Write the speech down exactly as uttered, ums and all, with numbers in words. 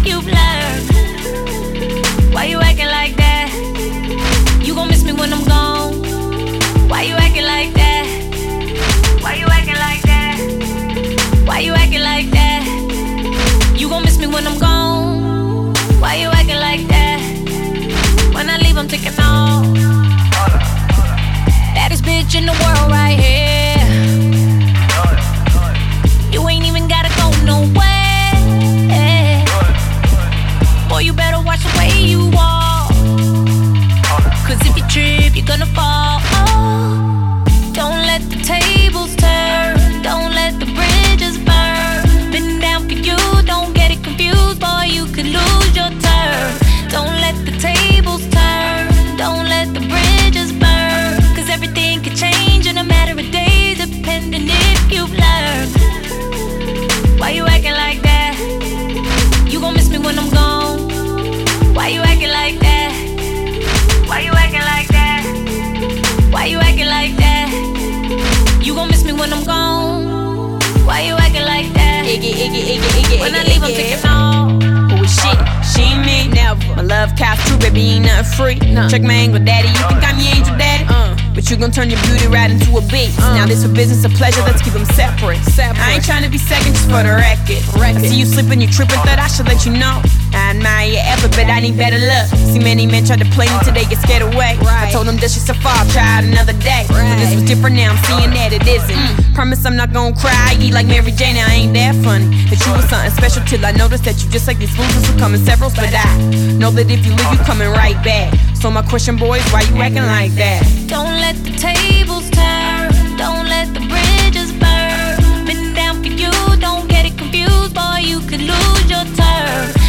if you've learned. Why you acting like that? You gon' miss me when I'm gone. Why you acting like that? Why you acting like that? Why you acting like that? You gon' miss me when I'm gone. Why you acting like that? When I leave, I'm taking off. Baddest bitch in the world right here. You ain't even gotta go nowhere. Boy, you better watch the way you walk. Cause if you trip, you're gonna fall. Oh, don't let the tables turn. Don't let the bridges burn. Been down for you, don't get it confused. Boy, you could lose your turn. Don't let the tables turn. Don't let the bridges burn. Cause everything can change in a matter of days, depending if you've learned. Why you acting like that? You gon' miss me when I'm gone. Why you acting like that? Why you acting like that? Why you acting like that? You gon' miss me when I'm gone. Why you acting like that? Iggy, iggy, iggy, iggy, when I iggy, leave, I'm iggy. taking off. Who is she? She ain't me, never. My love costs too, baby, ain't nothing free. No. Check my angle, daddy. You think I'm your angel, daddy? Uh. But you gon' turn your beauty right into a beast. Uh. Now this for business or pleasure, let's keep them separate. separate. I ain't tryna be second, just for the record. record. I see you slipping, you tripping, thought I should let you know. I admire your effort, but I need better luck. See many men try to play me till they get scared away. Right. I told them that's just a fall, try it another day. Right. But this was different now, I'm seeing that it isn't. Mm. Promise I'm not gon' cry, I eat like Mary Jane, I ain't that funny. That you was something special till I noticed that you just like these losers who come in severals. But I know that if you leave, you coming right back. So my question, boys, why you acting like that? Don't let the tables turn. Don't let the bridges burn. Been down for you, don't get it confused. Boy, you could lose your turn.